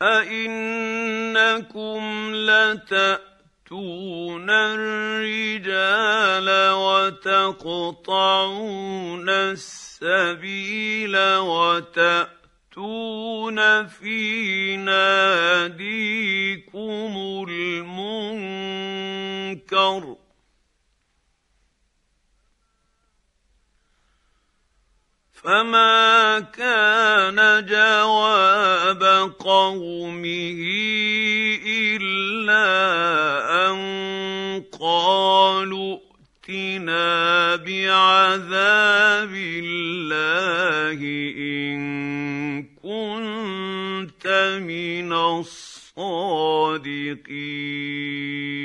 أئنكم لتأتون الرجال وتقطعون السبيل وتأتون في ناديكم المنكر فما كان جواب قومه إلا أن قالوا ائتنا بعذاب الله إن كنت من الصادقين.